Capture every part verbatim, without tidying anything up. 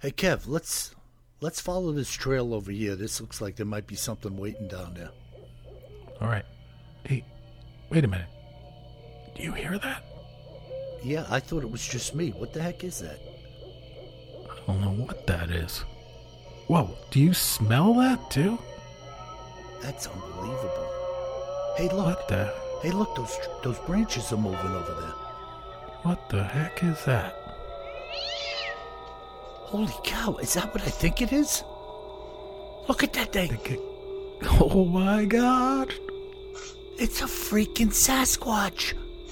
Hey, Kev, let's let's follow this trail over here. This looks like there might be something waiting down there. All right. Hey, wait a minute. Do you hear that? Yeah, I thought it was just me. What the heck is that? I don't know what that is. Whoa, do you smell that too? That's unbelievable. Hey, look. What the? Hey, look, those those branches are moving over there. What the heck is that? Holy cow, is that what I think it is? Look at that thing. Oh my God. It's a freaking Sasquatch.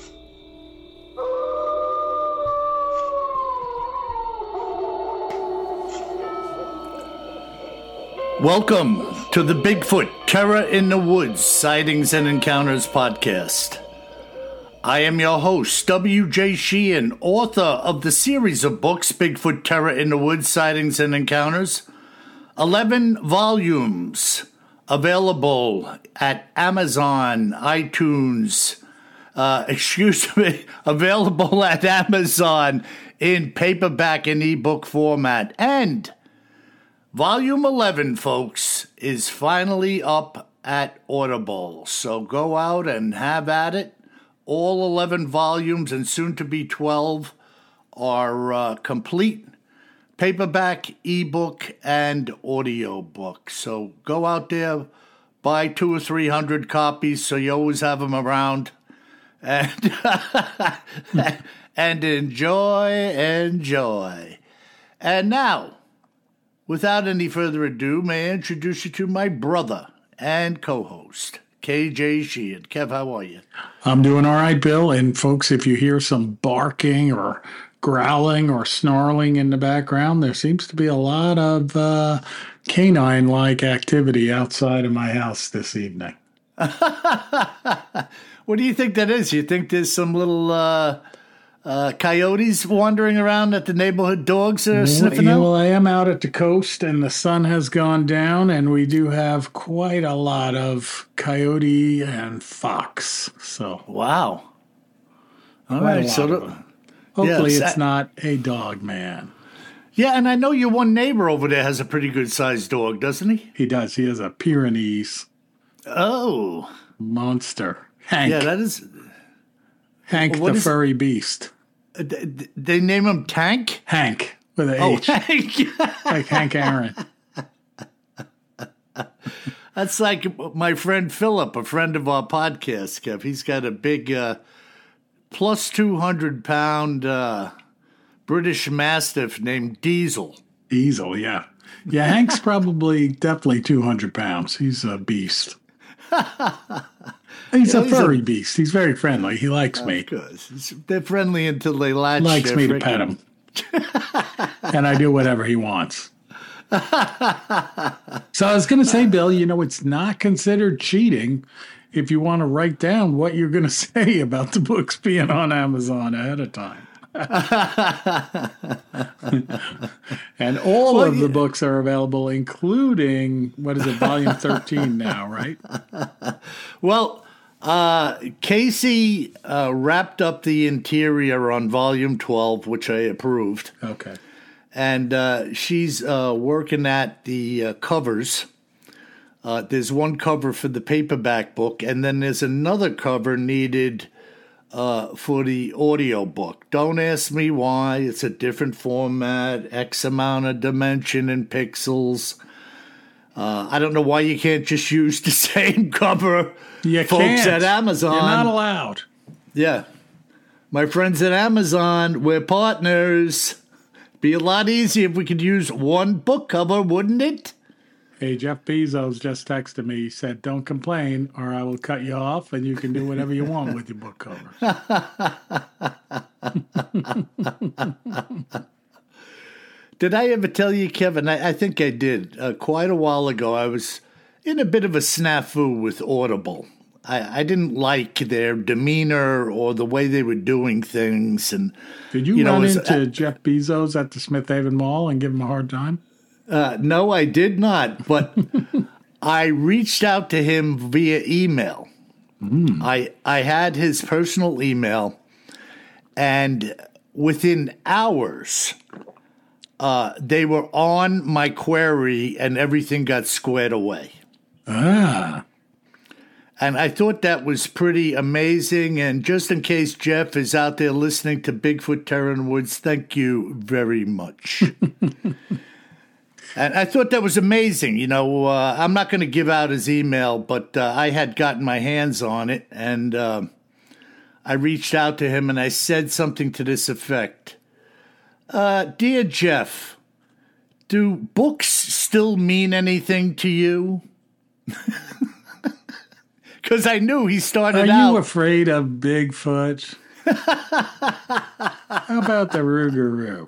Welcome to the Bigfoot Terror in the Woods Sightings and Encounters podcast. I am your host, W J Sheehan, author of the series of books Bigfoot Terror in the Woods Sightings and Encounters. eleven volumes available at Amazon, iTunes, uh, excuse me, available at Amazon in paperback and ebook format. And Volume eleven, folks, is finally up at Audible. So go out and have at it. All eleven volumes and soon to be twelve are uh, complete paperback, ebook, and audiobook. So go out there, buy two or three hundred copies so you always have them around. And, and enjoy, enjoy. And now, without any further ado, may I introduce you to my brother and co-host, K J Sheehan. Kev, how are you? I'm doing all right, Bill. And folks, if you hear some barking or growling or snarling in the background, there seems to be a lot of uh, canine-like activity outside of my house this evening. What do you think that is? You think there's some little uh, uh, coyotes wandering around that the neighborhood dogs are sniffing yeah, out? Well, I am out at the coast, and the sun has gone down, and we do have quite a lot of coyote and fox. So, wow. All quite right. a lot So, of the, them. Hopefully yes, it's I, not a dog man. yeah, and I know your one neighbor over there has a pretty good-sized dog, doesn't he? He does. He has a Pyrenees Oh. monster. Hank. Yeah, that is... Hank what the is- furry beast. Uh, th- they name him Tank? Hank with an Oh, H. Hank. Like Hank Aaron. That's like my friend Philip, a friend of our podcast, Kev. He's got a big uh, plus two hundred pound uh, British Mastiff named Diesel. Diesel, yeah. Yeah, Hank's probably definitely two hundred pounds. He's a beast. He's Yeah, a he's furry a- beast. He's very friendly. He likes me. Because they're friendly until they latch. Likes their me to frickin- pet him. And I do whatever he wants. So I was going to say, Bill, you know, it's not considered cheating if you want to write down what you're going to say about the books being on Amazon ahead of time. And all Well, of the yeah. books are available, including, what is it, volume thirteen now, right? Well, uh, Casey uh, wrapped up the interior on volume twelve, which I approved. Okay. And uh, she's uh, working at the uh, covers. Uh, there's one cover for the paperback book, and then there's another cover needed uh, for the audio book. Don't ask me why. It's a different format, X amount of dimension and pixels. Uh, I don't know why you can't just use the same cover, You folks can't. at Amazon. You're not allowed. Yeah. My friends at Amazon, we're partners. Be a lot easier if we could use one book cover, wouldn't it? Hey, Jeff Bezos just texted me. He said, don't complain or I will cut you off and you can do whatever you want with your book covers. Did I ever tell you, Kevin? I, I think I did. Uh, quite a while ago, I was in a bit of a snafu with Audible. I, I didn't like their demeanor or the way they were doing things. And Did you, You know, run it's- into Jeff Bezos at the Smith Haven Mall and give him a hard time? uh, no, I did not. But I reached out to him via email. Mm. I I had his personal email, and within hours, uh, they were on my query and everything got squared away. Ah. And I thought that was pretty amazing. And just in case Jeff is out there listening to Bigfoot Terror in the Woods, thank you very much. And I thought that was amazing. You know, uh, I'm not going to give out his email, but uh, I had gotten my hands on it. And uh, I reached out to him and I said something to this effect. Uh, Dear Jeff, do books still mean anything to you? Because I knew he started Are out. Are you afraid of Bigfoot? How about the Rougarou?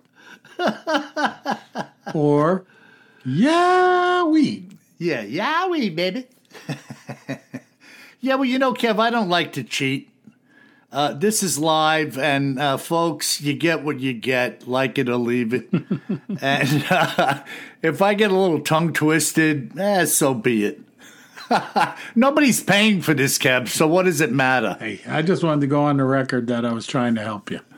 Or Yowie? Yeah, Yowie, baby. Yeah, well, you know, Kev, I don't like to cheat. Uh, this is live, and uh, folks, you get what you get, like it or leave it. And uh, if I get a little tongue twisted, eh, so be it. Nobody's paying for this, Kev, so what does it matter? Hey, I just wanted to go on the record that I was trying to help you.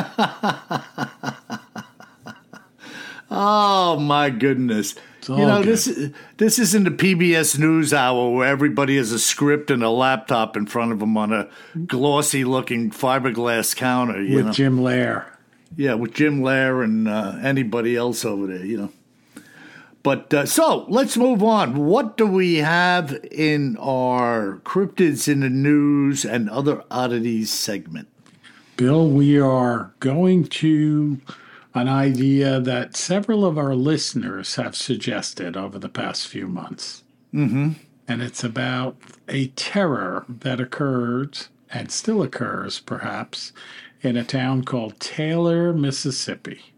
Oh, my goodness. You know, good. this this isn't the P B S News Hour where everybody has a script and a laptop in front of them on a glossy-looking fiberglass counter. You with know? Jim Lair. Yeah, with Jim Lair and uh, anybody else over there, you know. But uh, so let's move on. What do we have in our Cryptids in the News and Other Oddities segment? Bill, we are going to an idea that several of our listeners have suggested over the past few months. Mm-hmm. And it's about a terror that occurred, and still occurs perhaps, in a town called Taylor, Mississippi.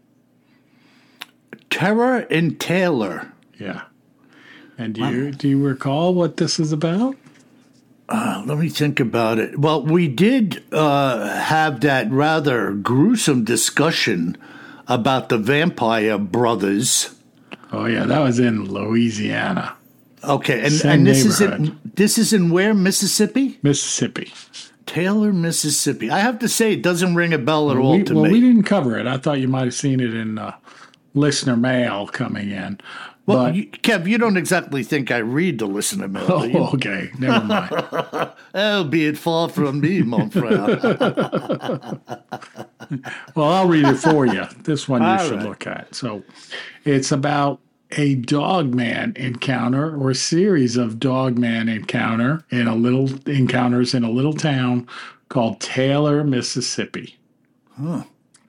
Terror in Taylor. Yeah. And do you, do you recall what this is about? Uh, let me think about it. Well, we did uh, have that rather gruesome discussion about the Vampire Brothers. Oh, yeah, that was in Louisiana. Okay, and, Same and this is in neighborhood. this is in where? Mississippi? Mississippi. Taylor, Mississippi. I have to say, it doesn't ring a bell at all we, to well, me. we didn't cover it. I thought you might have seen it in uh, listener mail coming in. Well, but, you, Kev, you don't exactly think I read the listener mail, oh, do you? okay, never mind. Oh, be it far from me, mon frere. Well, I'll read it for you. This one you All should right. look at. So it's about a dogman encounter or series of dogman encounter in a little encounters in a little town called Taylor, Mississippi. Huh.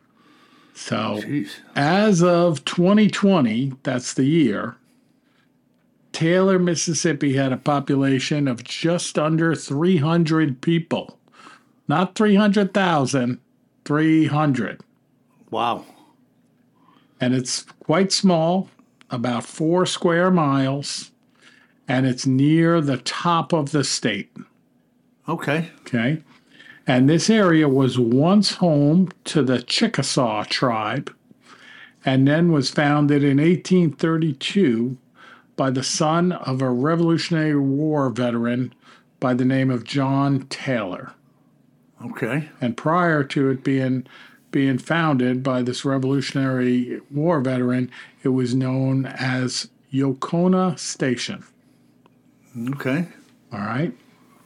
So Jeez. as of twenty twenty, that's the year, Taylor, Mississippi had a population of just under three hundred people. Not three hundred thousand, three hundred. Wow. And it's quite small, about four square miles, and it's near the top of the state. Okay. Okay. And this area was once home to the Chickasaw tribe and then was founded in eighteen thirty-two by the son of a Revolutionary War veteran by the name of John Taylor. Okay. And prior to it being being founded by this Revolutionary War veteran, it was known as Yocona Station. Okay. All right.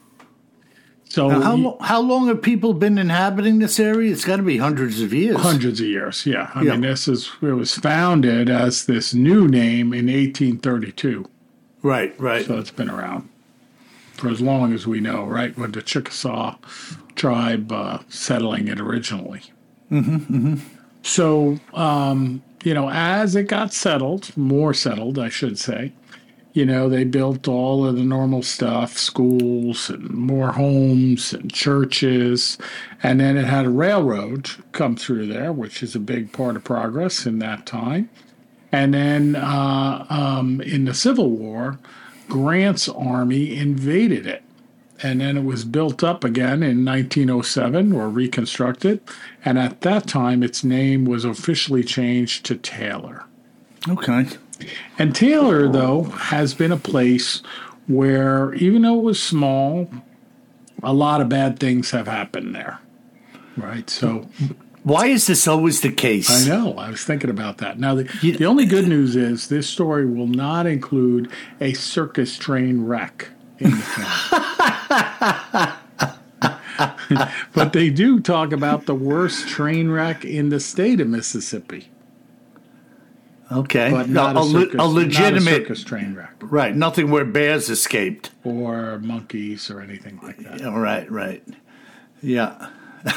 So Now, how, he- lo- how long have people been inhabiting this area? It's got to be hundreds of years. hundreds of years, yeah. I Yeah. mean, this is it was founded as this new name in eighteen thirty-two. Right, right. So it's been around for as long as we know, right? With the Chickasaw tribe uh, settling it originally. Mm-hmm, mm-hmm. So, um, you know, as it got settled, more settled, I should say, you know, they built all of the normal stuff, schools and more homes and churches. And then it had a railroad come through there, which is a big part of progress in that time. And then uh, um, in the Civil War, Grant's army invaded it. And then it was built up again in nineteen oh seven or reconstructed. And at that time, its name was officially changed to Taylor. Okay. And Taylor, though, has been a place where, even though it was small, a lot of bad things have happened there. Right? So Why is this always the case? I know. I was thinking about that. Now, the, you, the only good news is this story will not include a circus train wreck in the film. But they do talk about the worst train wreck in the state of Mississippi. Okay. But not, no, a, circus, a legitimate not a circus train wreck. Right. Nothing where bears escaped. Or monkeys or anything like that. Yeah, right, right. Yeah.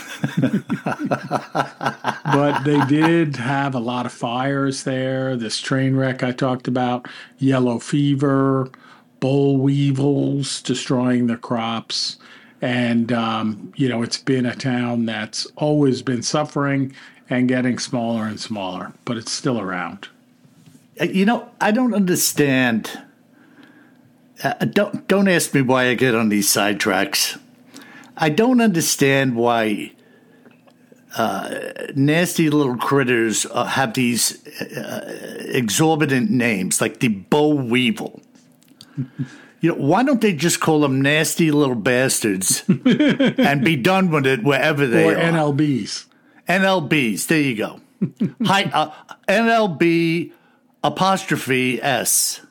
But they did have a lot of fires there. This train wreck I talked about, yellow fever, boll weevils destroying the crops. And, um, you know, it's been a town that's always been suffering and getting smaller and smaller, but it's still around. You know, I don't understand. Uh, don't don't ask me why I get on these sidetracks. I don't understand why uh, nasty little critters uh, have these uh, exorbitant names, like the boll weevil. You know, why don't they just call them nasty little bastards and be done with it wherever they or are? Or N L Bs. N L Bs. There you go. Hi, uh, N L B apostrophe S.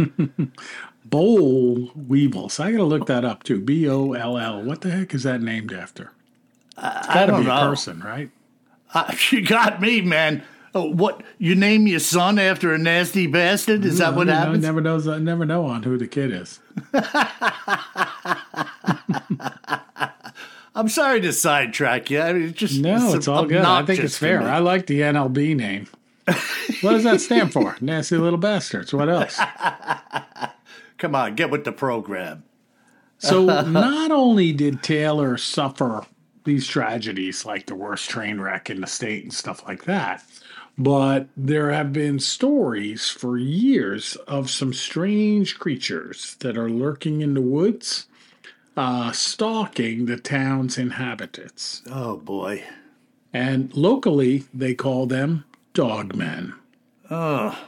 Boll weevils. I got to look that up too. B O L L. What the heck is that named after? It's got to be a know. person, right? Uh, you got me, man. Oh, what, you name your son after a nasty bastard? Is that what I happens? never knows. I never know on who the kid is. I'm sorry to sidetrack you. I mean, it's just no, it's, it's all good. I think it's fair. I like the N L B name. What does that stand for? Nasty little bastards. What else? Come on, get with the program. So not only did Taylor suffer these tragedies like the worst train wreck in the state and stuff like that, but there have been stories for years of some strange creatures that are lurking in the woods, uh, stalking the town's inhabitants. Oh, boy. And locally, they call them dogmen. Oh.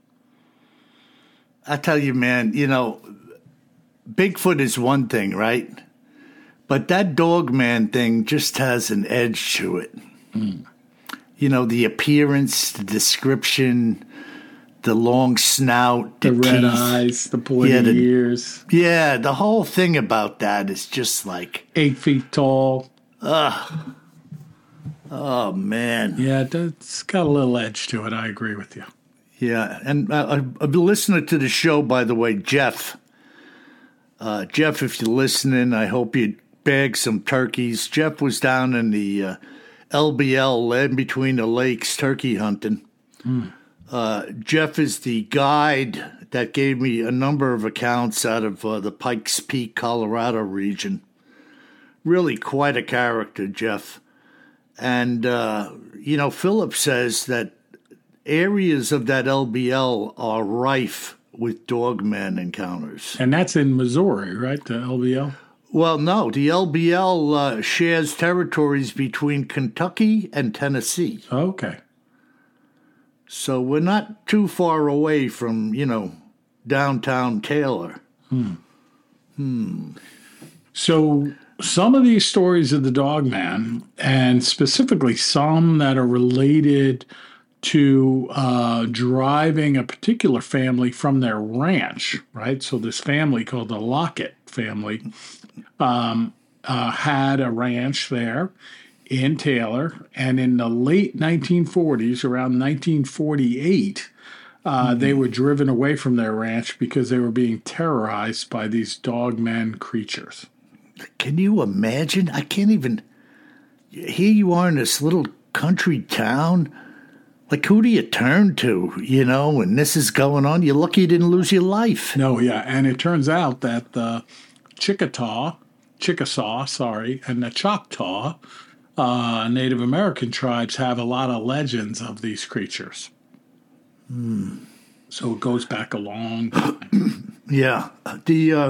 I tell you, man, you know, Bigfoot is one thing, right? But that dogman thing just has an edge to it. Mm. You know, the appearance, the description, the long snout, the, the red teeth. eyes, the pointy yeah, the, ears. Yeah, the whole thing about that is just like... Eight feet tall. Ugh. Oh, man. Yeah, it's got a little edge to it. I agree with you. Yeah, and uh, a listener to the show, by the way, Jeff. Uh, Jeff, if you're listening, I hope you bag some turkeys. Jeff was down in the uh, L B L, Land Between the Lakes, turkey hunting. Mm. Uh, Jeff is the guide that gave me a number of accounts out of uh, the Pikes Peak, Colorado region. Really quite a character, Jeff. And, uh, you know, Philip says that areas of that L B L are rife with dogman encounters. And that's in Missouri, right, the L B L? Well, no, the L B L uh, shares territories between Kentucky and Tennessee. Okay. So we're not too far away from, you know, downtown Taylor. Hmm. Hmm. So some of these stories of the dogman, and specifically some that are related to uh, driving a particular family from their ranch, right? So this family called the Lockett family um, uh, had a ranch there in Taylor, and in the late nineteen forties, around nineteen forty-eight, uh, mm-hmm. they were driven away from their ranch because they were being terrorized by these dogman creatures. Can you imagine? I can't even... Here you are in this little country town. Like, who do you turn to, you know, when this is going on? You're lucky you didn't lose your life. No, yeah, and it turns out that the Chickasaw, Chickasaw, sorry, and the Choctaw uh, Native American tribes have a lot of legends of these creatures. Hmm. So it goes back a long time. Yeah. The, uh,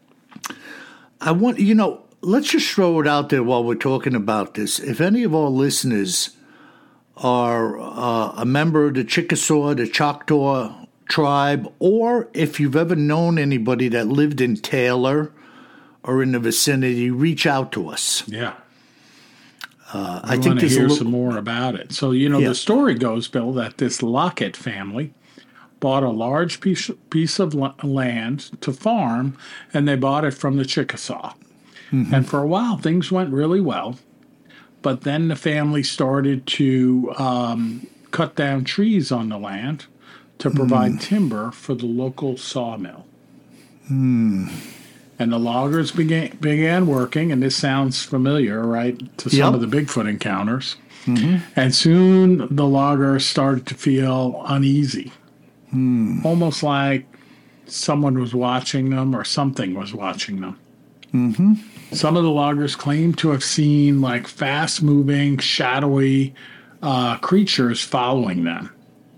I want, you know, let's just throw it out there while we're talking about this. If any of our listeners are uh, a member of the Chickasaw, the Choctaw tribe, or if you've ever known anybody that lived in Taylor or in the vicinity, reach out to us. Yeah. Uh, I, I think want to there's hear a little, some more about it. So, you know, Yeah. the story goes, Bill, that this Lockett family bought a large piece, piece of la- land to farm, and they bought it from the Chickasaw. Mm-hmm. And for a while, things went really well. But then the family started to um, cut down trees on the land to provide mm. timber for the local sawmill. Mm. And the loggers began began working, and this sounds familiar, right, to some Yep. of the Bigfoot encounters. Mm-hmm. And soon the loggers started to feel uneasy, mm. almost like someone was watching them or something was watching them. Mm-hmm. Some of the loggers claimed to have seen like fast-moving, shadowy uh, creatures following them.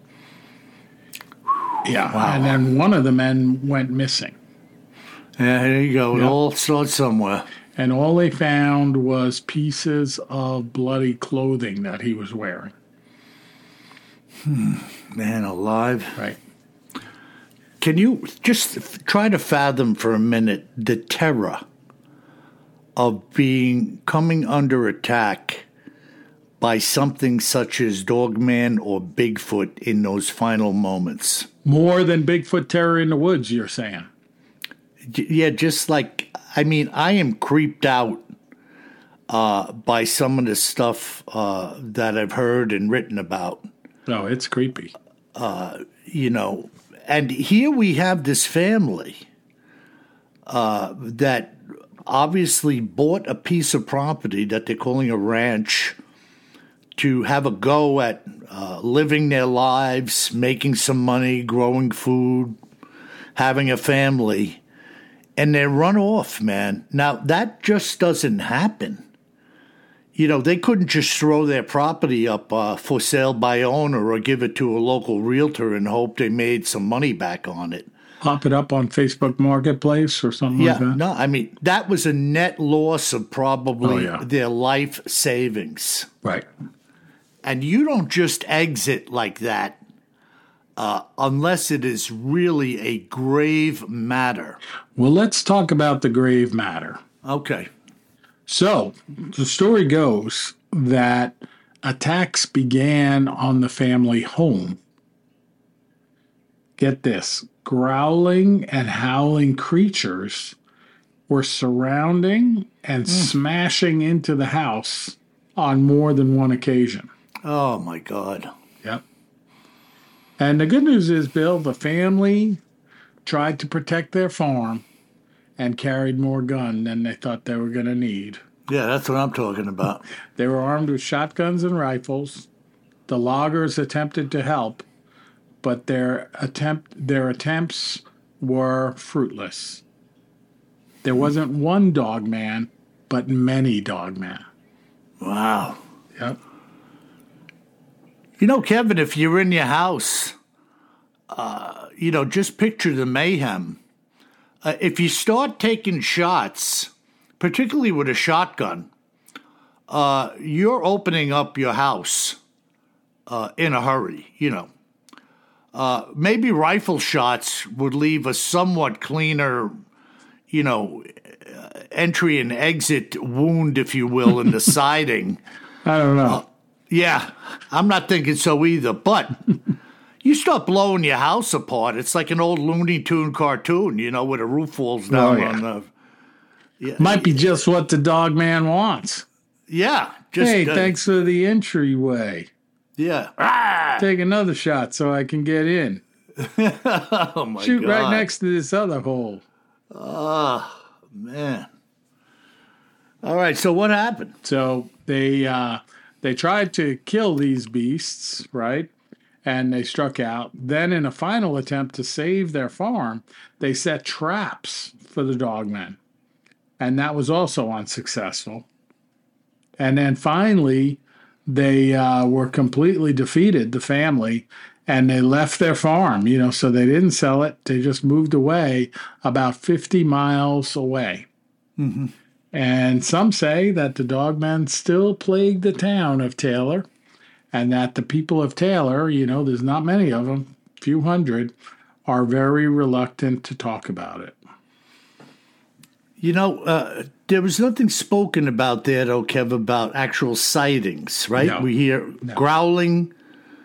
Yeah, wow. And then one of the men went missing. Yeah, there you go. It Yep. all starts somewhere. And all they found was pieces of bloody clothing that he was wearing. Hmm. Man alive. Right. Can you just f- try to fathom for a minute the terror of being coming under attack by something such as Dogman or Bigfoot in those final moments? More than Bigfoot terror in the woods, you're saying? Yeah, just like, I mean, I am creeped out uh, by some of the stuff uh, that I've heard and written about. Oh, it's creepy. Uh, you know, and here we have this family uh, that obviously bought a piece of property that they're calling a ranch to have a go at uh, living their lives, making some money, growing food, having a family. And they run off, man. Now, that just doesn't happen. You know, they couldn't just throw their property up uh, for sale by owner or give it to a local realtor and hope they made some money back on it. Pop it up on Facebook Marketplace or something yeah, like that? No, I mean, that was a net loss of probably oh, yeah. their life savings. Right. And you don't just exit like that. Uh, unless it is really a grave matter. Well, let's talk about the grave matter. Okay. So, the story goes that attacks began on the family home. Get this, growling and howling creatures were surrounding and mm. smashing into the house on more than one occasion. Oh, my God. Yep. And the good news is, Bill, the family tried to protect their farm and carried more gun than they thought they were going to need. Yeah, that's what I'm talking about. They were armed with shotguns and rifles. The loggers attempted to help, but their attempt their attempts were fruitless. There wasn't one dog man, but many dog men. Wow. Yep. You know, Kevin, if you're in your house, uh, you know, just picture the mayhem. Uh, if you start taking shots, particularly with a shotgun, uh, you're opening up your house uh, in a hurry, you know. Uh, maybe rifle shots would leave a somewhat cleaner, you know, uh, entry and exit wound, if you will, in the siding. I don't know. Uh, Yeah, I'm not thinking so either. But you start blowing your house apart, it's like an old Looney Tune cartoon, you know, where the roof falls down oh, yeah. on the. Yeah, Might be just what the dog man wants. Yeah. Just, hey, uh, thanks for the entryway. Yeah. Ah! Take another shot so I can get in. oh, my Shoot God. right next to this other hole. Oh, man. All right, so what happened? So they uh, they tried to kill these beasts, right? And they struck out. Then in a final attempt to save their farm, they set traps for the dogmen. And that was also unsuccessful. And then finally, they uh, were completely defeated, the family, and they left their farm, you know, so they didn't sell it. They just moved away about fifty miles away. Mm-hmm. And some say that the dogmen still plague the town of Taylor, and that the people of Taylor, you know, there's not many of them, a few hundred, are very reluctant to talk about it. You know, uh, there was nothing spoken about there, though, Kev, about actual sightings, right? No. We hear No. growling,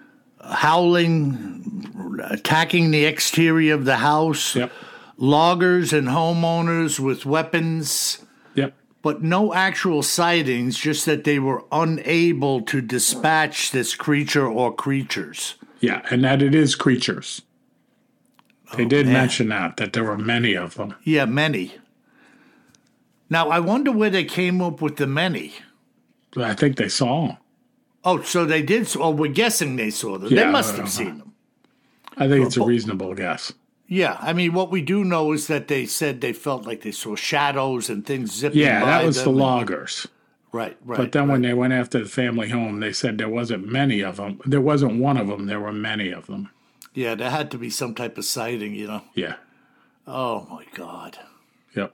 howling, attacking the exterior of the house, Yep. loggers and homeowners with weapons, Yep. but no actual sightings, just that they were unable to dispatch this creature or creatures. Yeah, and that it is creatures. They Oh, did man. mention that, that there were many of them. Yeah, many. Now, I wonder where they came up with the many. I think they saw them. Oh, so they did. Oh, we're guessing they saw them. Yeah, they must I have don't seen them. I think it's a reasonable guess. Yeah, I mean, what we do know is that they said they felt like they saw shadows and things zipping Yeah, by that was them the and- loggers. Right, right. But then right. when they went after the family home, they said there wasn't many of them. There wasn't one of them. There were many of them. Yeah, there had to be some type of sighting, you know. Yeah. Oh, my God. Yep.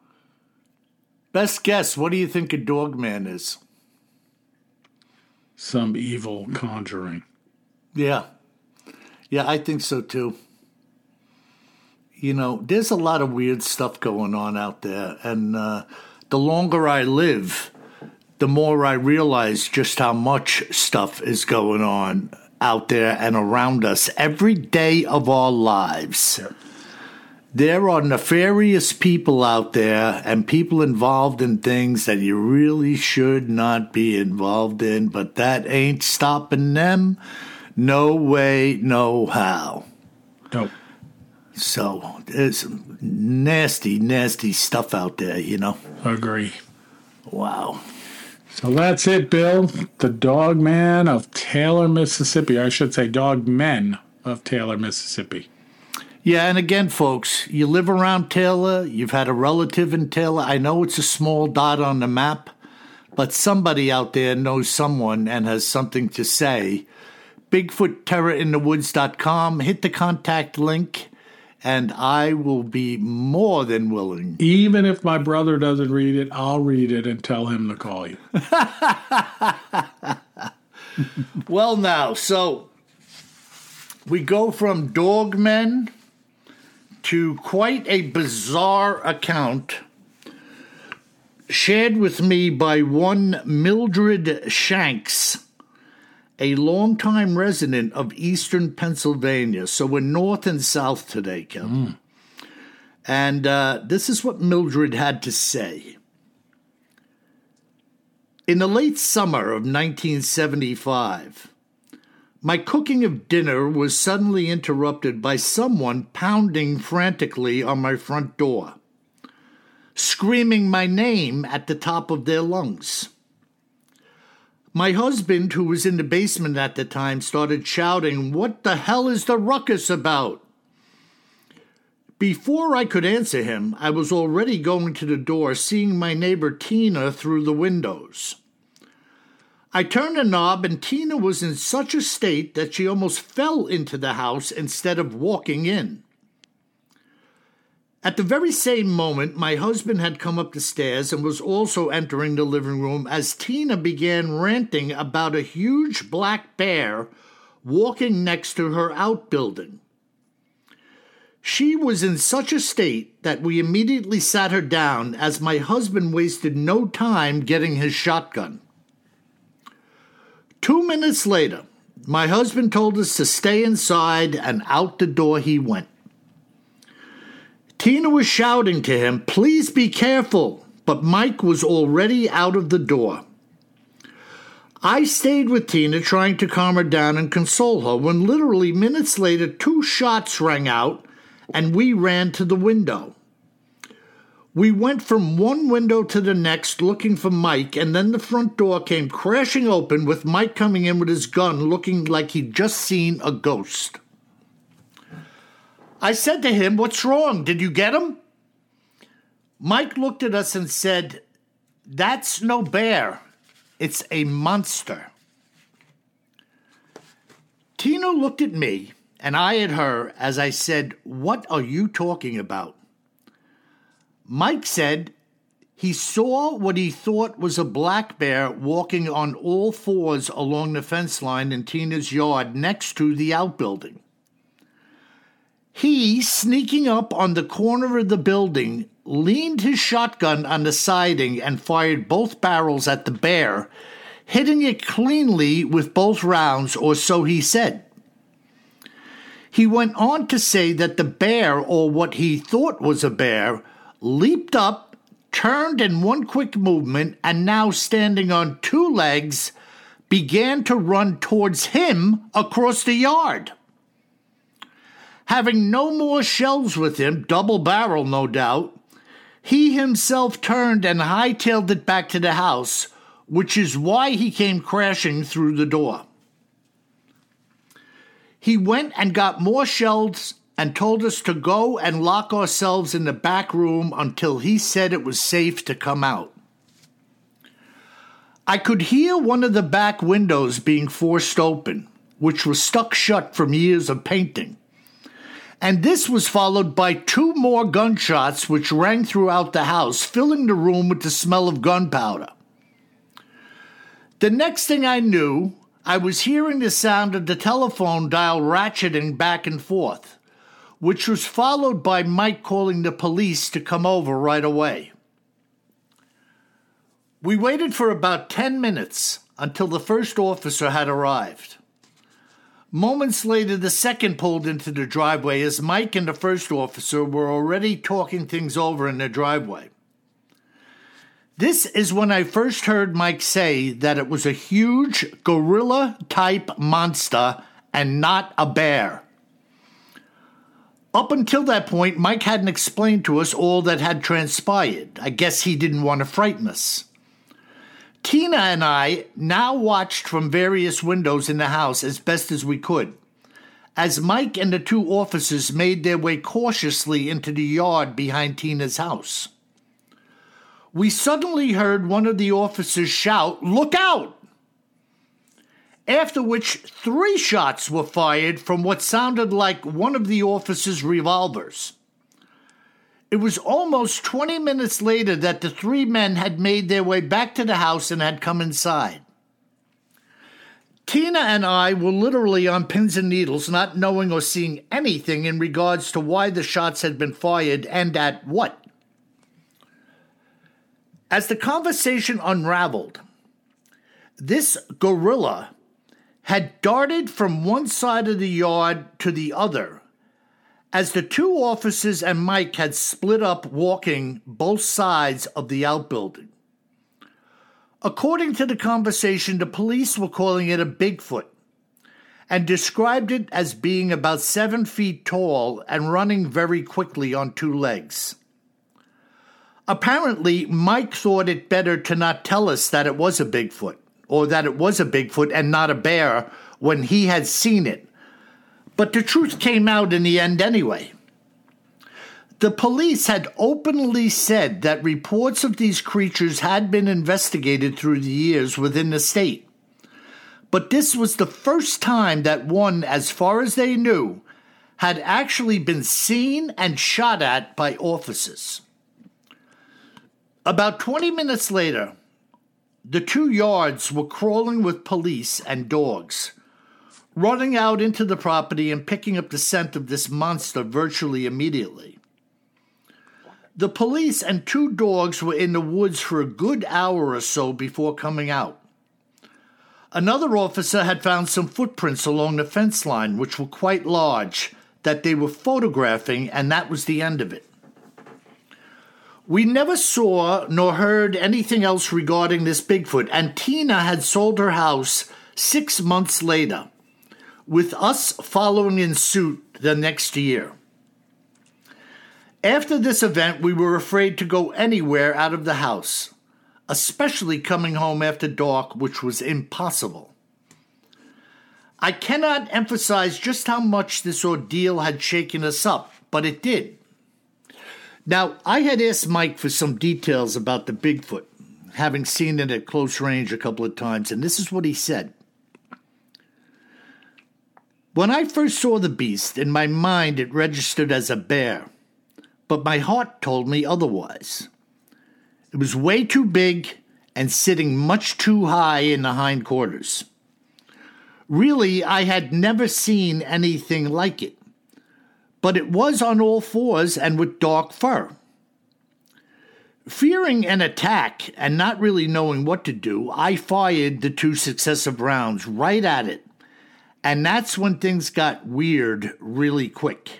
Best guess, what do you think a dog man is? Some evil conjuring. Yeah. Yeah, I think so, too. You know, there's a lot of weird stuff going on out there. And uh, the longer I live, the more I realize just how much stuff is going on out there and around us every day of our lives. Yep. There are nefarious people out there and people involved in things that you really should not be involved in, but that ain't stopping them. No way, no how. Nope. So there's some nasty, nasty stuff out there, you know. Agree. Wow. So that's it, Bill. The Dog Man of Taylor, Mississippi. I should say Dog Men of Taylor, Mississippi. Yeah, and again, folks, you live around Taylor, you've had a relative in Taylor. I know it's a small dot on the map, but somebody out there knows someone and has something to say. Bigfoot Terror in the Woods dot com. Hit the contact link, and I will be more than willing. Even if my brother doesn't read it, I'll read it and tell him to call you. Well, now, so we go from dogmen to quite a bizarre account shared with me by one Mildred Shanks, a longtime resident of eastern Pennsylvania. So we're north and south today, Kevin. Mm. And uh, this is what Mildred had to say. In the late summer of nineteen seventy-five, my cooking of dinner was suddenly interrupted by someone pounding frantically on my front door, screaming my name at the top of their lungs. My husband, who was in the basement at the time, started shouting, "What the hell is the ruckus about?" Before I could answer him, I was already going to the door, seeing my neighbor Tina through the windows. I turned the knob, and Tina was in such a state that she almost fell into the house instead of walking in. At the very same moment, my husband had come up the stairs and was also entering the living room as Tina began ranting about a huge black bear walking next to her outbuilding. She was in such a state that we immediately sat her down as my husband wasted no time getting his shotgun. Two minutes later, my husband told us to stay inside, and out the door he went. Tina was shouting to him, "Please be careful," but Mike was already out of the door. I stayed with Tina, trying to calm her down and console her, when literally minutes later, two shots rang out, and we ran to the window. We went from one window to the next looking for Mike, and then the front door came crashing open with Mike coming in with his gun looking like he'd just seen a ghost. I said to him, "What's wrong? Did you get him?" Mike looked at us and said, "That's no bear. It's a monster." Tina looked at me, and I at her as I said, "What are you talking about?" Mike said he saw what he thought was a black bear walking on all fours along the fence line in Tina's yard next to the outbuilding. He, sneaking up on the corner of the building, leaned his shotgun on the siding and fired both barrels at the bear, hitting it cleanly with both rounds, or so he said. He went on to say that the bear, or what he thought was a bear, leaped up, turned in one quick movement, and now standing on two legs, began to run towards him across the yard. Having no more shells with him, double barrel no doubt, he himself turned and hightailed it back to the house, which is why he came crashing through the door. He went and got more shells and told us to go and lock ourselves in the back room until he said it was safe to come out. I could hear one of the back windows being forced open, which was stuck shut from years of painting. And this was followed by two more gunshots which rang throughout the house, filling the room with the smell of gunpowder. The next thing I knew, I was hearing the sound of the telephone dial ratcheting back and forth, which was followed by Mike calling the police to come over right away. We waited for about ten minutes until the first officer had arrived. Moments later, the second pulled into the driveway as Mike and the first officer were already talking things over in the driveway. This is when I first heard Mike say that it was a huge gorilla-type monster and not a bear. Up until that point, Mike hadn't explained to us all that had transpired. I guess he didn't want to frighten us. Tina and I now watched from various windows in the house as best as we could, as Mike and the two officers made their way cautiously into the yard behind Tina's house. We suddenly heard one of the officers shout, "Look out!" After which three shots were fired from what sounded like one of the officers' revolvers. It was almost twenty minutes later that the three men had made their way back to the house and had come inside. Tina and I were literally on pins and needles, not knowing or seeing anything in regards to why the shots had been fired and at what. As the conversation unraveled, this gorilla had darted from one side of the yard to the other, as the two officers and Mike had split up walking both sides of the outbuilding. According to the conversation, the police were calling it a Bigfoot and described it as being about seven feet tall and running very quickly on two legs. Apparently, Mike thought it better to not tell us that it was a Bigfoot, or that it was a Bigfoot and not a bear when he had seen it. But the truth came out in the end anyway. The police had openly said that reports of these creatures had been investigated through the years within the state. But this was the first time that one, as far as they knew, had actually been seen and shot at by officers. About twenty minutes later, the two yards were crawling with police and dogs, running out into the property and picking up the scent of this monster virtually immediately. The police and two dogs were in the woods for a good hour or so before coming out. Another officer had found some footprints along the fence line, which were quite large, that they were photographing, and that was the end of it. We never saw nor heard anything else regarding this Bigfoot, and Tina had sold her house six months later, with us following in suit the next year. After this event, we were afraid to go anywhere out of the house, especially coming home after dark, which was impossible. I cannot emphasize just how much this ordeal had shaken us up, but it did. Now, I had asked Mike for some details about the Bigfoot, having seen it at close range a couple of times, and this is what he said. When I first saw the beast, in my mind it registered as a bear, but my heart told me otherwise. It was way too big and sitting much too high in the hindquarters. Really, I had never seen anything like it, but it was on all fours and with dark fur. Fearing an attack and not really knowing what to do, I fired the two successive rounds right at it. And that's when things got weird really quick.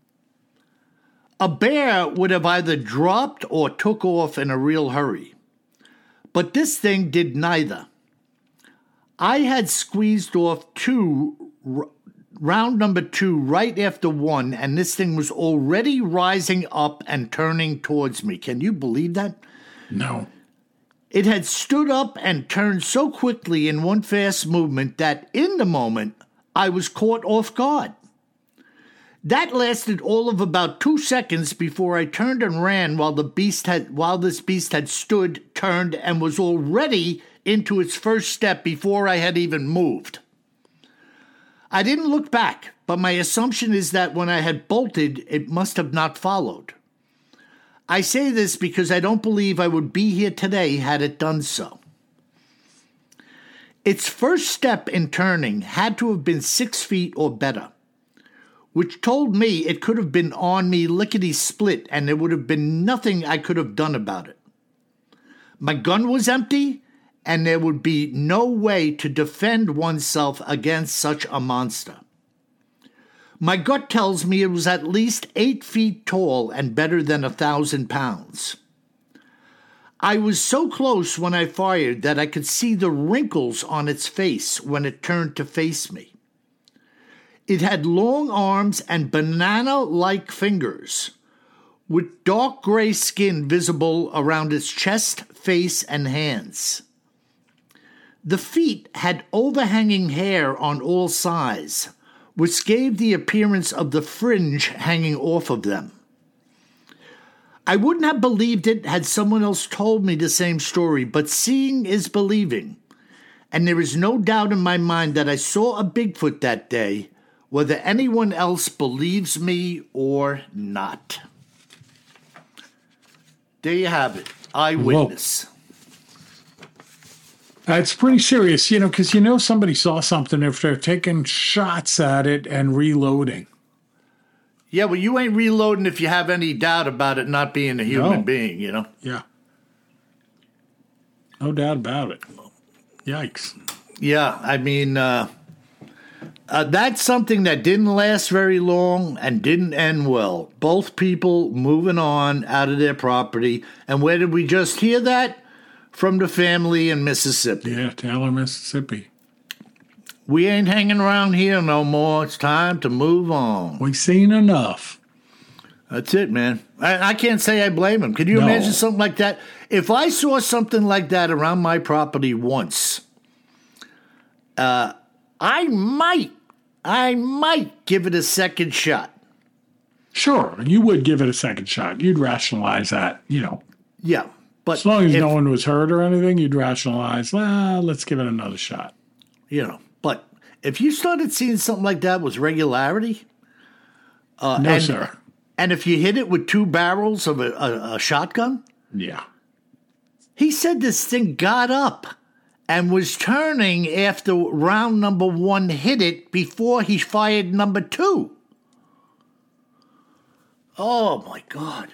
A bear would have either dropped or took off in a real hurry. But this thing did neither. I had squeezed off two, r- round number two right after one, and this thing was already rising up and turning towards me. Can you believe that? No. It had stood up and turned so quickly in one fast movement that in the moment, I was caught off guard. That lasted all of about two seconds before I turned and ran while the beast had while this beast had stood, turned, and was already into its first step before I had even moved. I didn't look back, but my assumption is that when I had bolted, it must have not followed. I say this because I don't believe I would be here today had it done so. Its first step in turning had to have been six feet or better, which told me it could have been on me lickety-split and there would have been nothing I could have done about it. My gun was empty, and there would be no way to defend oneself against such a monster. My gut tells me it was at least eight feet tall and better than a thousand pounds. I was so close when I fired that I could see the wrinkles on its face when it turned to face me. It had long arms and banana-like fingers, with dark gray skin visible around its chest, face, and hands. The feet had overhanging hair on all sides, which gave the appearance of the fringe hanging off of them. I wouldn't have believed it had someone else told me the same story, but seeing is believing, and there is no doubt in my mind that I saw a Bigfoot that day, whether anyone else believes me or not. There you have it. Eyewitness. Uh, it's pretty serious, you know, because you know somebody saw something if they're taking shots at it and reloading. Yeah, well, you ain't reloading if you have any doubt about it not being a human No. being, you know? Yeah. No doubt about it. Yikes. Yeah, I mean, uh, uh, that's something that didn't last very long and didn't end well. Both people moving on out of their property. And where did we just hear that? From the family in Mississippi. Yeah, Taylor, Mississippi. We ain't hanging around here no more. It's time to move on. We've seen enough. That's it, man. I, I can't say I blame him. Could you No. imagine something like that? If I saw something like that around my property once, uh, I might, I might give it a second shot. Sure, you would give it a second shot. You'd rationalize that, you know. Yeah, but As long as if, no one was hurt or anything, you'd rationalize, well, let's give it another shot. you know, but if you started seeing something like that with regularity, uh, No, and, sir. and if you hit it with two barrels of a, a, a shotgun, Yeah. he said this thing got up and was turning after round number one hit it before he fired number two. Oh, my God.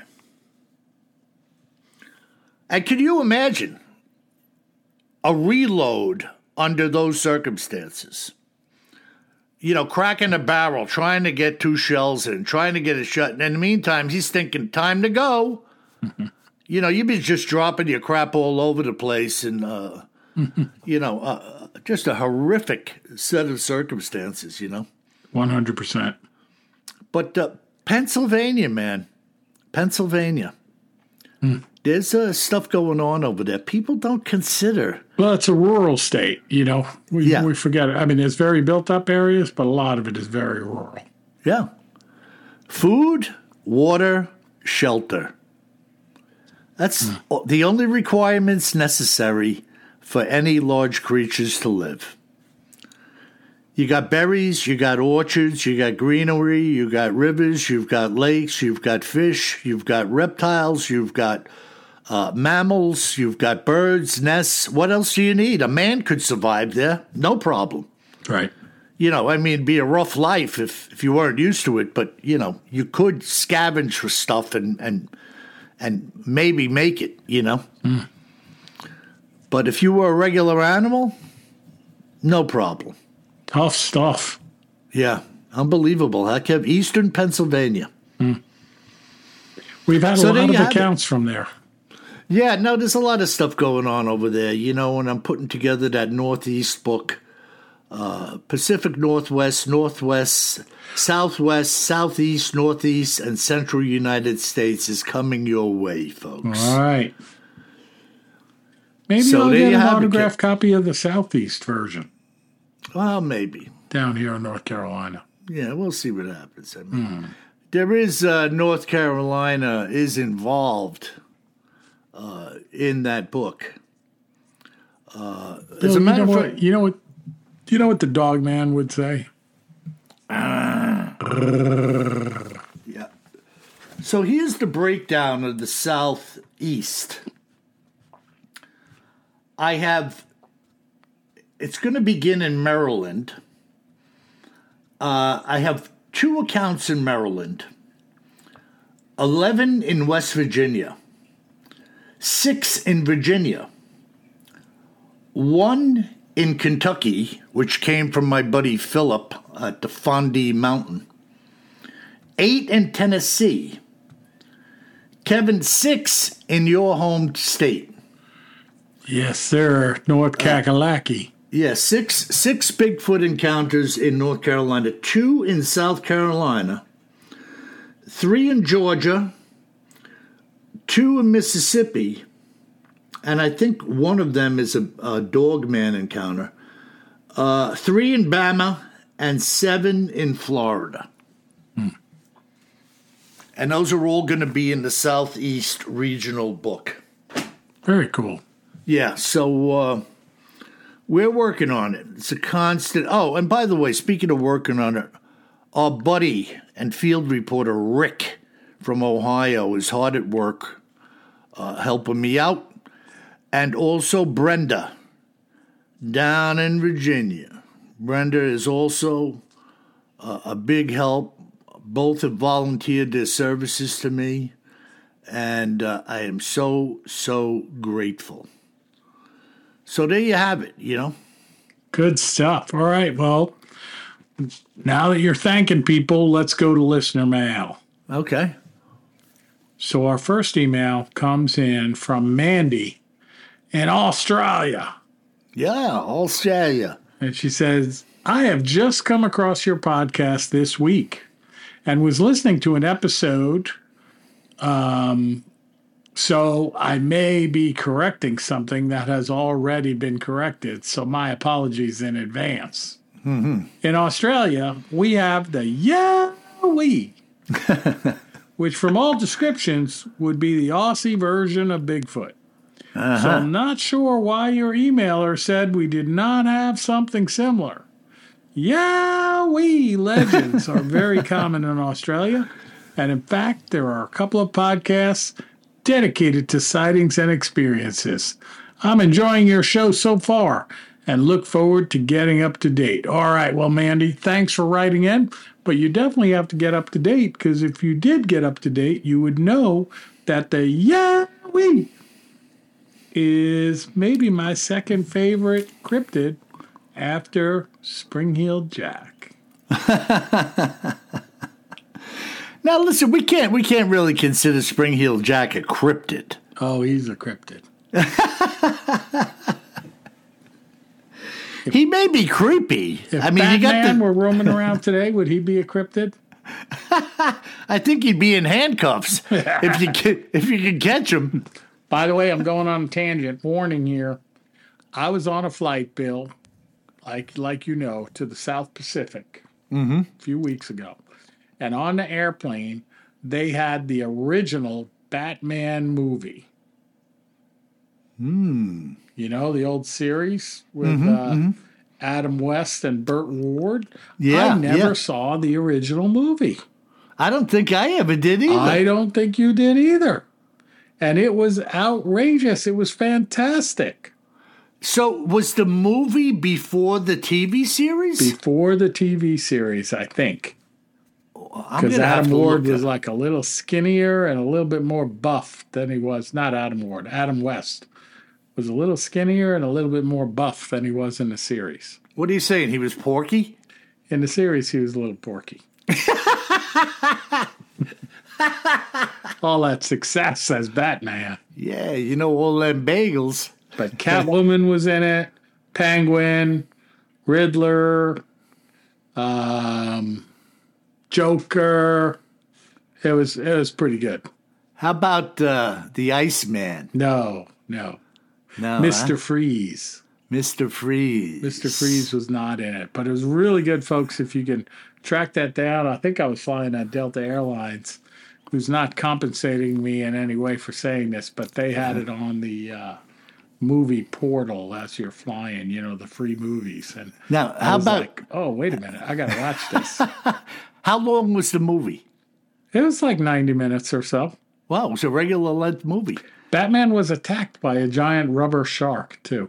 And can you imagine a reload under those circumstances? You know, cracking a barrel, trying to get two shells in, trying to get it shut. And in the meantime, he's thinking, time to go. You know, you'd be just dropping your crap all over the place and, uh, you know, uh, just a horrific set of circumstances, you know. one hundred percent. But uh, Pennsylvania, man, Pennsylvania. Mm. There's uh, stuff going on over there. People don't consider. Well, it's a rural state, you know. We, Yeah. we forget it. I mean, there's very built-up areas, but a lot of it is very rural. Yeah. Food, water, shelter. That's Mm. the only requirements necessary for any large creatures to live. You got berries, you got orchards, you got greenery, you got rivers, you've got lakes, you've got fish, you've got reptiles, you've got uh, mammals, you've got birds, nests. What else do you need? A man could survive there, no problem. Right. You know, I mean, it'd be a rough life if, if you weren't used to it, but, you know, you could scavenge for stuff and, and, and maybe make it, you know. Mm. But if you were a regular animal, no problem. Tough stuff. Yeah, unbelievable. Heck, have Eastern Pennsylvania. Mm. We've had a so lot of accounts from there. Yeah, no, there's a lot of stuff going on over there, you know, and I'm putting together that Northeast book. Uh, Pacific Northwest, Northwest, Southwest, Southeast, Northeast, and Central United States is coming your way, folks. All right. Maybe so I'll get an autographed copy of the Southeast version. Well, maybe. Down here in North Carolina. Yeah, we'll see what happens. I mean, mm. There is, uh, North Carolina is involved uh, in that book. Uh, Bill, as a matter of fact, you know what? You know what the dog man would say? Uh, yeah. So here's the breakdown of the Southeast. I have, it's going to begin in Maryland. Uh, I have two accounts in Maryland, eleven in West Virginia, six in Virginia, one in Kentucky, which came from my buddy Philip at the Fondie Mountain. Eight in Tennessee. Kevin, six in your home state. Yes, sir. North Kakalaki. Uh, yeah, six six Bigfoot encounters in North Carolina, two in South Carolina, three in Georgia, two in Mississippi, and I think one of them is a, a dog man encounter. Uh, three in Bama and seven in Florida. Hmm. And those are all going to be in the Southeast Regional Book. Very cool. Yeah, so uh, we're working on it. It's a constant. Oh, and by the way, speaking of working on it, our buddy and field reporter Rick from Ohio is hard at work uh, helping me out. And also Brenda, down in Virginia. Brenda is also uh, a big help. Both have volunteered their services to me, and uh, I am so, so grateful. So there you have it, you know. Good stuff. All right, well, now that you're thanking people, let's go to listener mail. Okay. So our first email comes in from Mandy in Australia. Yeah, Australia. And she says, I have just come across your podcast this week and was listening to an episode, um, so I may be correcting something that has already been corrected, so my apologies in advance. Mm-hmm. In Australia, we have the Yowie, which from all descriptions would be the Aussie version of Bigfoot. Uh-huh. So I'm not sure why your emailer said we did not have something similar. Yowie legends are very common in Australia. And in fact, there are a couple of podcasts dedicated to sightings and experiences. I'm enjoying your show so far and look forward to getting up to date. All right, well, Mandy, thanks for writing in. But you definitely have to get up to date, because if you did get up to date, you would know that the Yowie is maybe my second favorite cryptid after Spring-heeled Jack. Now listen, we can't we can't really consider Spring-heeled Jack a cryptid. Oh, he's a cryptid. He may be creepy. If I mean, Batman you got the... were roaming around today, would he be a cryptid? I think he'd be in handcuffs if you could, if you could catch him. By the way, I'm going on a tangent. Warning here. I was on a flight, Bill, like like you know, to the South Pacific mm-hmm. a few weeks ago. And on the airplane, they had the original Batman movie. Hmm. You know, the old series with mm-hmm, uh, mm-hmm. Adam West and Burt Ward? Yeah, I never yeah. saw the original movie. I don't think I ever did either. I don't think you did either. And it was outrageous. It was fantastic. So was the movie before the T V series? Before the T V series, I think. I'm Because gonna have Adam to Ward look was at- like a little skinnier and a little bit more buff than he was. Not Adam Ward, Adam West was a little skinnier and a little bit more buff than he was in the series. What are you saying? He was Porky? In the series, he was a little porky. All that success as Batman. Yeah, you know, all them bagels. But Catwoman was in it, Penguin, Riddler, um, Joker. It was it was pretty good. How about uh, the Iceman? No, no. No, Mister huh? Freeze. Mister Freeze. Mister Freeze was not in it, but it was really good, folks. If you can track that down, I think I was flying at Delta Airlines, who's not compensating me in any way for saying this, but they had it on the uh, movie portal as you're flying, you know, the free movies. And Now, I how was about like, oh, wait a minute, I got to watch this. how long was the movie? It was like ninety minutes or so. Wow, it was a regular length movie. Batman was attacked by a giant rubber shark, too.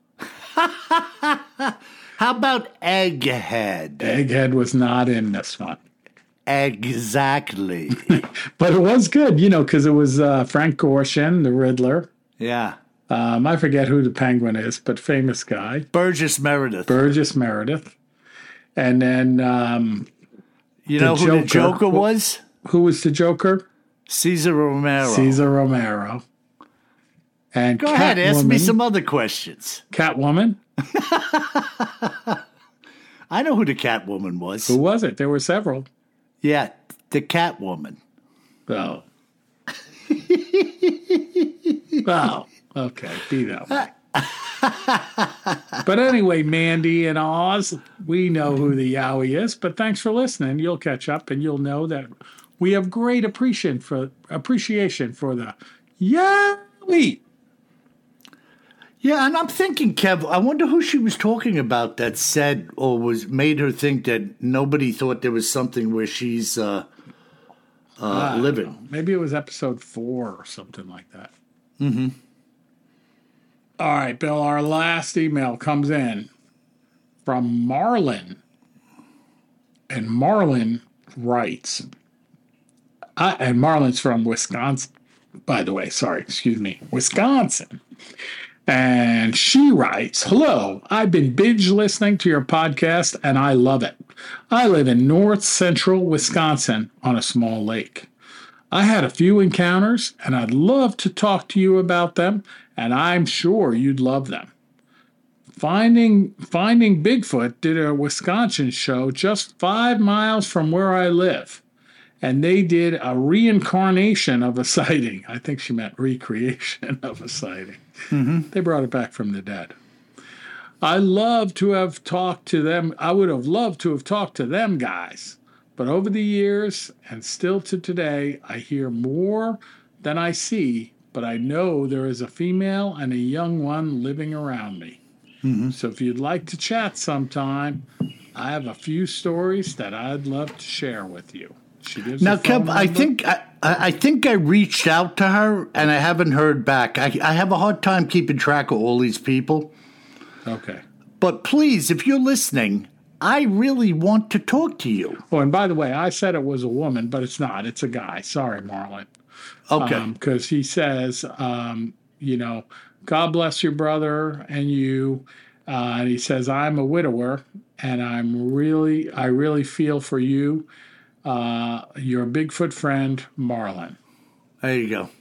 How about Egghead? Egghead was not in this one. Exactly. But it was good, you know, because it was uh, Frank Gorshin, the Riddler. Yeah. Um, I forget who the Penguin is, but famous guy. Burgess Meredith. Burgess Meredith. And then um, you know the who the Joker. Joker was? Who was the Joker? Caesar Romero. Caesar Romero. And Go ahead, ask me Catwoman- some other questions. Catwoman. I know who the Catwoman was. Who was it? There were several. Yeah, the Catwoman. Oh. Oh, okay. Be that way. But anyway, Mandy and Oz, we know who the Yowie is, but thanks for listening. You'll catch up and you'll know that we have great appreciation for appreciation for the Yowie. Yeah, and I'm thinking, Kev, I wonder who she was talking about that said or was made her think that nobody thought there was something where she's uh, uh, living. Maybe it was episode four or something like that. Mm-hmm. All right, Bill, our last email comes in from Marlon. And Marlon writes, I, and Marlon's from Wisconsin, by the way. Sorry, excuse me. Wisconsin. And she writes, hello, I've been binge listening to your podcast and I love it. I live in north central Wisconsin on a small lake. I had a few encounters and I'd love to talk to you about them, and I'm sure you'd love them. Finding Finding Bigfoot did a Wisconsin show just five miles from where I live, and they did a reincarnation of a sighting. I think she meant recreation of a sighting. Mm-hmm. They brought it back from the dead. I love to have talked to them. I would have loved to have talked to them guys. But over the years, and still to today, I hear more than I see, but I know there is a female and a young one living around me. Mm-hmm. So if you'd like to chat sometime, I have a few stories that I'd love to share with you. She gives Now, her phone Kev, I number. think I, I think I reached out to her and I haven't heard back. I, I have a hard time keeping track of all these people. Okay. But please, if you're listening, I really want to talk to you. Oh, and by the way, I said it was a woman, but it's not. It's a guy. Sorry, Marlon. Okay. Because um, he says, um, you know, God bless your brother and you. Uh, and he says, I'm a widower, and I'm really, I really feel for you. Uh, your Bigfoot friend, Marlon. There you go.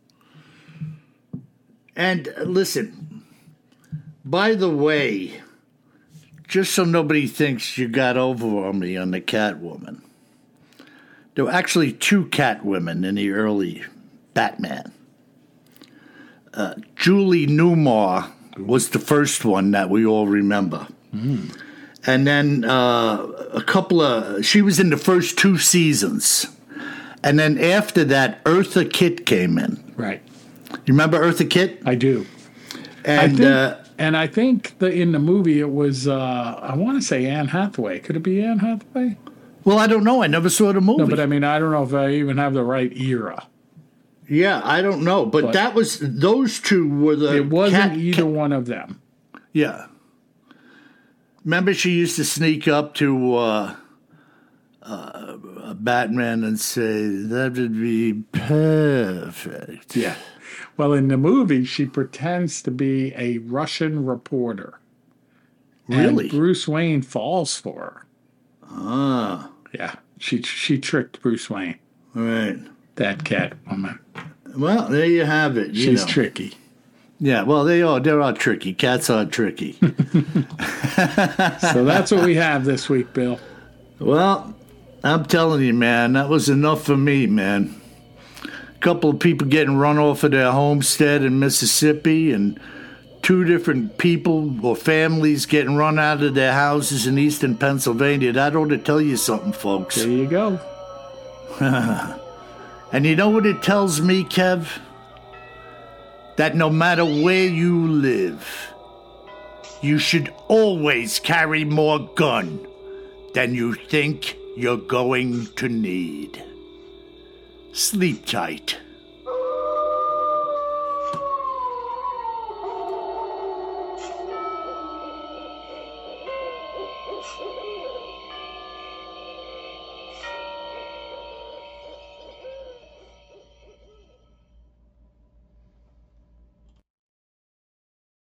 And uh, listen, by the way, just so nobody thinks you got over on me on the Catwoman, there were actually two Catwomen in the early Batman. Uh, Julie Newmar was the first one that we all remember. Mm. And then uh, a couple of, she was in the first two seasons. And then after that, Eartha Kitt came in. Right. You remember Eartha Kitt? I do. And I think, uh, and I think the, in the movie it was, uh, I want to say Anne Hathaway. Could it be Anne Hathaway? well, I don't know. I never saw the movie. No, but I mean, I don't know if I even have the right era. yeah, I don't know. But, But- that was, those two were the. It wasn't cat- either one of them. Yeah. Remember she used to sneak up to uh, uh, uh, Batman and say, that would be perfect. Yeah. Well, in the movie, she pretends to be a Russian reporter. Really? And Bruce Wayne falls for her. Ah. Yeah. She she tricked Bruce Wayne. Right. That cat woman. Well, there you have it. You She's know. tricky. Yeah, well, they are. They are tricky. Cats are tricky. So that's what we have this week, Bill. Well, I'm telling you, man, that was enough for me, man. A couple of people getting run off of their homestead in Mississippi, and two different people or families getting run out of their houses in eastern Pennsylvania. That ought to tell you something, folks. There you go. And you know what it tells me, Kev? That no matter where you live, you should always carry more gun than you think you're going to need. Sleep tight.